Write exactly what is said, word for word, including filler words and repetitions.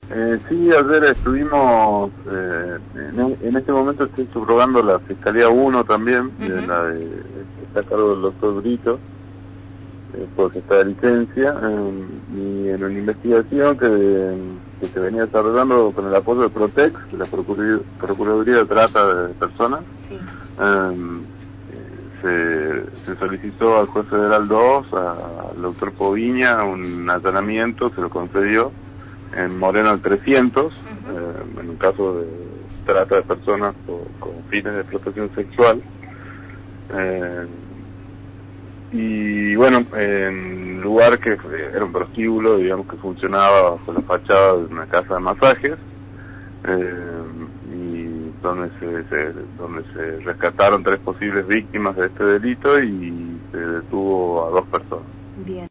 Eh, sí, ayer estuvimos, eh, en, en este momento estoy subrogando la Fiscalía uno también, uh-huh. de la de, está a cargo del doctor Brito, eh, porque está de licencia, eh, y en una investigación que, que se venía desarrollando con el apoyo de Protex, de la Procuraduría, Procuraduría de Trata de Personas, sí. eh, se, se solicitó al juez federal dos, al doctor Poviña, un allanamiento, se lo concedió, en Moreno al trescientos, uh-huh. eh, en un caso de trata de personas con, con fines de explotación sexual. Eh, y bueno, en lugar que era un prostíbulo, digamos, que funcionaba bajo la fachada de una casa de masajes, eh, y donde se, se, donde se rescataron tres posibles víctimas de este delito y se detuvo a dos personas. Bien.